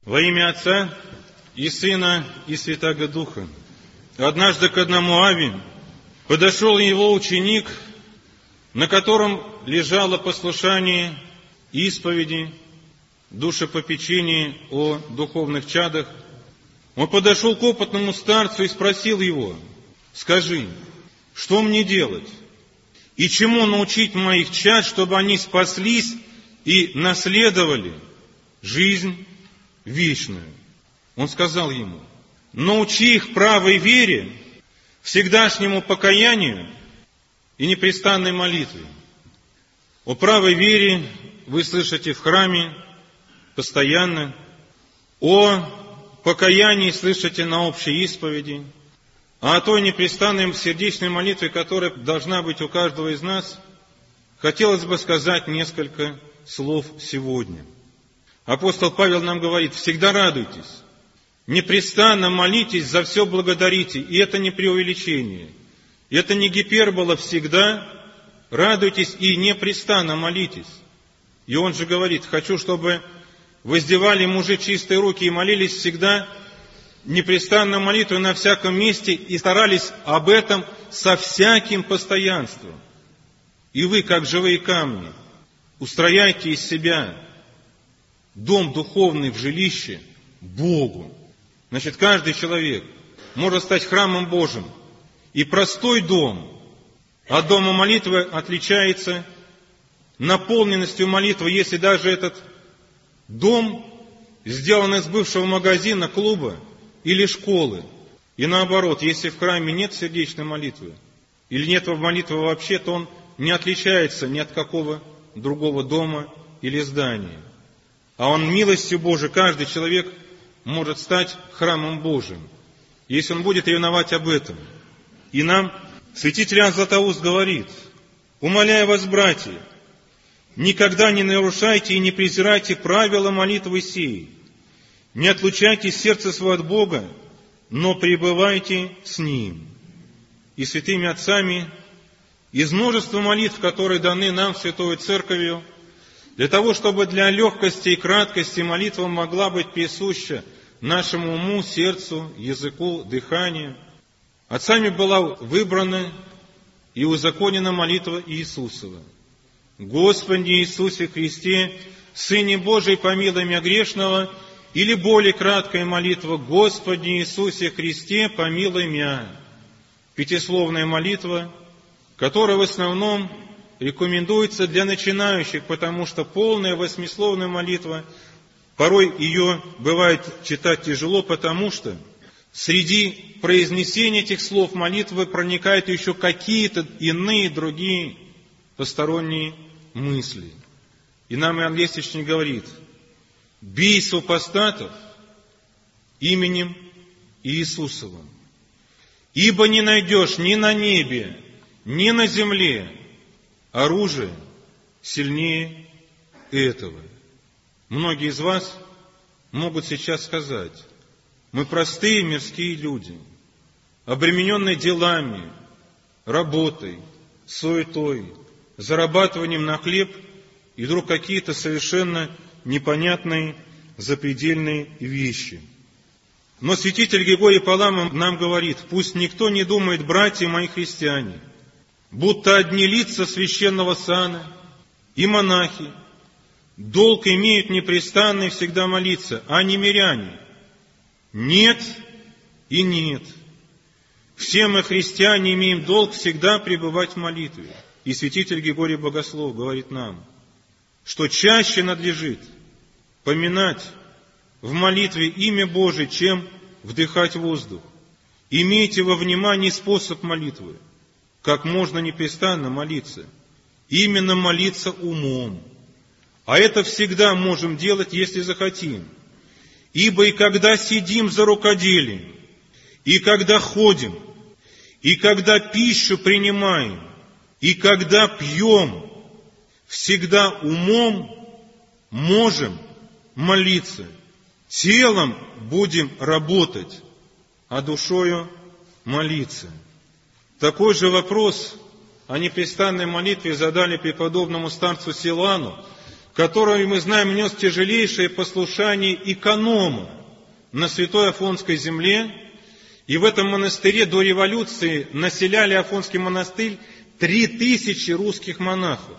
Во имя Отца и Сына и Святаго Духа. Однажды к одному Аве подошел его ученик, на котором лежало послушание исповеди, душепопечение о духовных чадах. Он подошел к опытному старцу и спросил его: «Скажи, что мне делать? И чему научить моих чад, чтобы они спаслись и наследовали жизнь вечную?» Он сказал ему: «Научи их правой вере, всегдашнему покаянию и непрестанной молитве». О правой вере вы слышите в храме постоянно, о покаянии слышите на общей исповеди, а о той непрестанной сердечной молитве, которая должна быть у каждого из нас, хотелось бы сказать несколько слов сегодня. Апостол Павел нам говорит: всегда радуйтесь, непрестанно молитесь, за все благодарите. И это не преувеличение, это не гипербола, всегда радуйтесь и непрестанно молитесь. И он же говорит: хочу, чтобы воздевали мужи чистые руки и молились всегда непрестанно молитвой на всяком месте и старались об этом со всяким постоянством. И вы, как живые камни, устрояйте из себя дом духовный в жилище Богу. Значит, каждый человек может стать храмом Божьим. И простой дом от дома молитвы отличается наполненностью молитвы, если даже этот дом сделан из бывшего магазина, клуба или школы. И наоборот, если в храме нет сердечной молитвы, или нет молитвы вообще, то он не отличается ни от какого другого дома или здания. А он милостью Божией, каждый человек может стать храмом Божиим, если он будет ревновать об этом. И нам святитель Иоанн Златоуст говорит: «Умоляю вас, братья, никогда не нарушайте и не презирайте правила молитвы сей, не отлучайте сердце свое от Бога, но пребывайте с Ним». И святыми отцами из множества молитв, которые даны нам Святой Церковью, для того, чтобы для легкости и краткости молитва могла быть присуща нашему уму, сердцу, языку, дыханию, отцами была выбрана и узаконена молитва Иисусова: «Господи Иисусе Христе, Сыне Божий, помилуй меня грешного», или более краткая молитва: «Господи Иисусе Христе, помилуй меня». Пятисловная молитва, которая в основном рекомендуется для начинающих, потому что полная восьмисловная молитва, порой ее бывает читать тяжело, потому что среди произнесения этих слов молитвы проникают еще какие-то иные, другие посторонние мысли. И нам Иоанн Лестничник говорит: «Бей супостатов именем Иисусовым, ибо не найдешь ни на небе, ни на земле оружие сильнее этого». Многие из вас могут сейчас сказать: мы простые мирские люди, обремененные делами, работой, суетой, зарабатыванием на хлеб, и вдруг какие-то совершенно непонятные, запредельные вещи. Но святитель Григорий Палама нам говорит: пусть никто не думает, братья мои христиане, будто одни лица священного сана и монахи долг имеют непрестанно и всегда молиться, а не миряне. Нет и нет. Все мы, христиане, имеем долг всегда пребывать в молитве. И святитель Григорий Богослов говорит нам, что чаще надлежит поминать в молитве имя Божие, чем вдыхать воздух. Имейте во внимании способ молитвы, как можно непрестанно молиться. Именно молиться умом. А это всегда можем делать, если захотим. Ибо и когда сидим за рукоделием, и когда ходим, и когда пищу принимаем, и когда пьем, всегда умом можем молиться. Телом будем работать, а душою молиться. Такой же вопрос о непрестанной молитве задали преподобному старцу Силуану, который, мы знаем, нес тяжелейшее послушание эконома на Святой Афонской земле. И в этом монастыре до революции населяли Афонский монастырь 3000 русских монахов.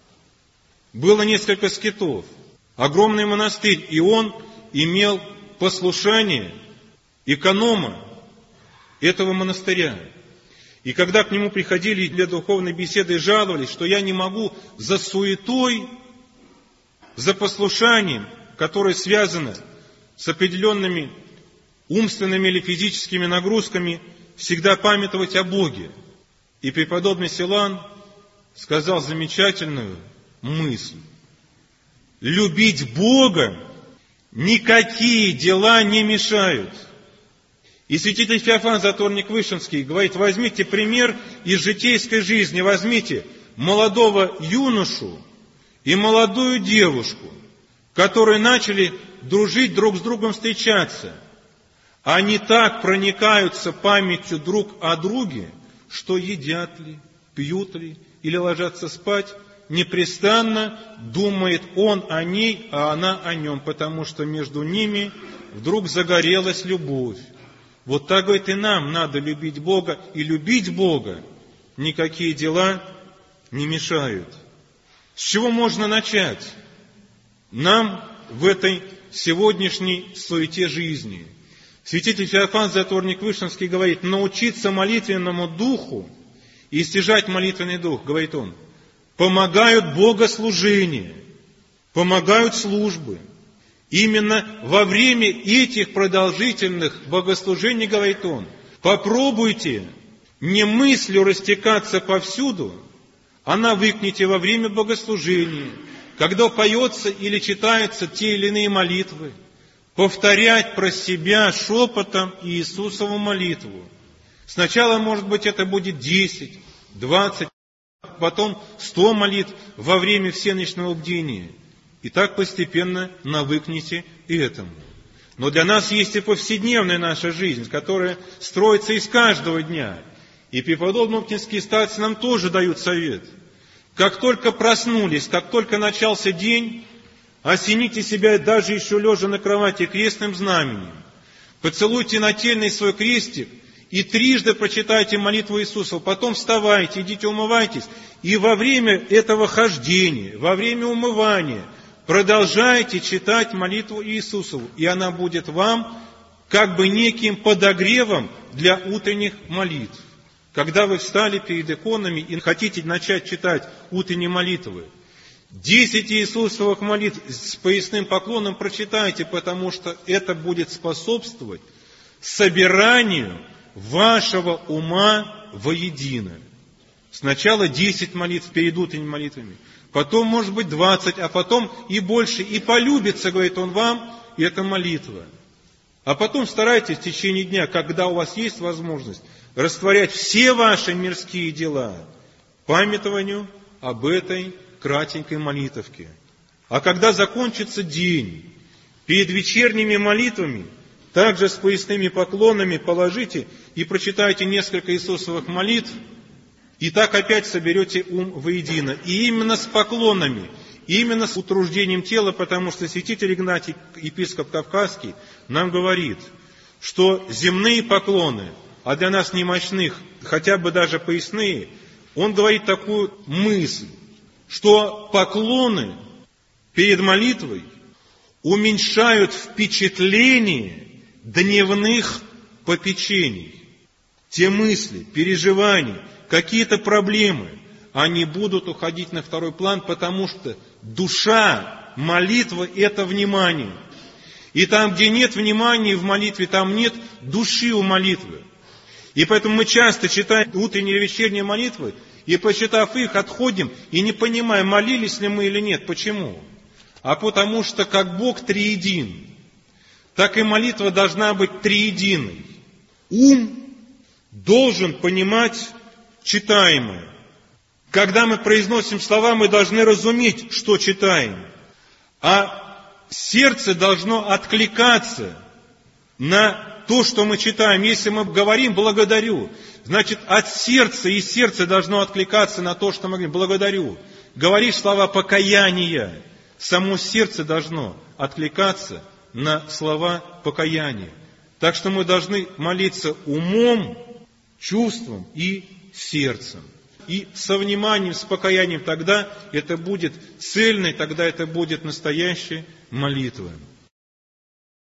Было несколько скитов. Огромный монастырь, и он имел послушание эконома этого монастыря. И когда к нему приходили для духовной беседы и жаловались, что я не могу за суетой, за послушанием, которое связано с определенными умственными или физическими нагрузками, всегда памятовать о Боге. И преподобный Силан сказал замечательную мысль. Любить Бога никакие дела не мешают. И святитель Феофан Затворник-Вышинский говорит, возьмите пример из житейской жизни, возьмите молодого юношу и молодую девушку, которые начали дружить, друг с другом встречаться. Они так проникаются памятью друг о друге, что едят ли, пьют ли или ложатся спать, непрестанно думает он о ней, а она о нем, потому что между ними вдруг загорелась любовь. Вот так, говорит, и нам надо любить Бога, и любить Бога никакие дела не мешают. С чего можно начать? Нам в этой сегодняшней суете жизни. Святитель Феофан Затворник-Вышинский говорит, научиться молитвенному духу и стяжать молитвенный дух, говорит он, помогают богослужения, помогают службы. Именно во время этих продолжительных богослужений, говорит он, попробуйте не мыслью растекаться повсюду, а навыкните во время богослужения, когда поется или читаются те или иные молитвы, повторять про себя шепотом Иисусову молитву. Сначала, может быть, это будет 10, 20, потом 100 молитв во время всеночного бдения. И так постепенно навыкните и этому. Но для нас есть и повседневная наша жизнь, которая строится из каждого дня. И преподобные оптинские старцы нам тоже дают совет. Как только проснулись, как только начался день, осените себя даже еще лежа на кровати крестным знаменем. Поцелуйте нательный свой крестик и трижды прочитайте молитву Иисусову. Потом вставайте, идите умывайтесь. И во время этого хождения, во время умывания продолжайте читать молитву Иисусову. И она будет вам как бы неким подогревом для утренних молитв. Когда вы встали перед иконами и хотите начать читать утренние молитвы, 10 Иисусовых молитв с поясным поклоном прочитайте, потому что это будет способствовать собиранию вашего ума воедино. Сначала 10 молитв перед утренними молитвами, потом, может быть, 20, а потом и больше. И полюбится, говорит он вам, эта молитва. А потом старайтесь в течение дня, когда у вас есть возможность, растворять все ваши мирские дела памятованию об этой кратенькой молитовке. А когда закончится день, перед вечерними молитвами, также с поясными поклонами положите и прочитайте несколько Иисусовых молитв, и так опять соберете ум воедино. И именно с поклонами, именно с утруждением тела, потому что святитель Игнатий, епископ Кавказский, нам говорит, что земные поклоны, а для нас немощных, хотя бы даже поясные, он говорит такую мысль, что поклоны перед молитвой уменьшают впечатление дневных попечений. Те мысли, переживания, какие-то проблемы, они будут уходить на второй план, потому что душа молитвы – это внимание. И там, где нет внимания в молитве, там нет души у молитвы. И поэтому мы часто читаем утренние и вечерние молитвы, и, прочитав их, отходим и не понимаем, молились ли мы или нет. Почему? А потому что как Бог триедин, так и молитва должна быть триединой. Ум должен понимать читаемое. Когда мы произносим слова, мы должны разуметь, что читаем. А сердце должно откликаться на то, что мы читаем. Если мы говорим «благодарю», значит, от сердца, и сердце должно откликаться на то, что мы говорим «благодарю». Говоришь слова покаяния, само сердце должно откликаться на слова покаяния. Так что мы должны молиться умом, чувством и сердцем. И со вниманием, с покаянием, тогда это будет цельной, тогда это будет настоящей молитвой.